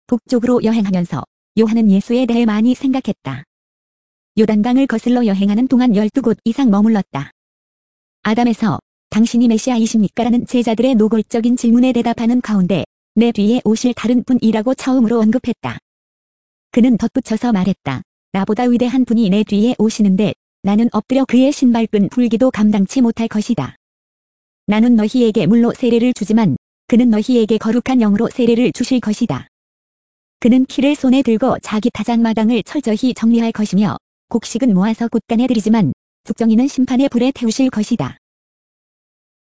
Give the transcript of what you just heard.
북쪽으로 여행하면서 요한은 예수에 대해 많이 생각했다. 요단강을 거슬러 여행하는 동안 12곳 이상 머물렀다. 아담에서 당신이 메시아이십니까? 라는 제자들의 노골적인 질문에 대답하는 가운데 내 뒤에 오실 다른 분이라고 처음으로 언급했다. 그는 덧붙여서 말했다. 나보다 위대한 분이 내 뒤에 오시는데 나는 엎드려 그의 신발끈 풀기도 감당치 못할 것이다. 나는 너희에게 물로 세례를 주지만 그는 너희에게 거룩한 영으로 세례를 주실 것이다. 그는 키를 손에 들고 자기 타작마당을 철저히 정리할 것이며 곡식은 모아서 곳간에 들이지만 숙정이는 심판의 불에 태우실 것이다.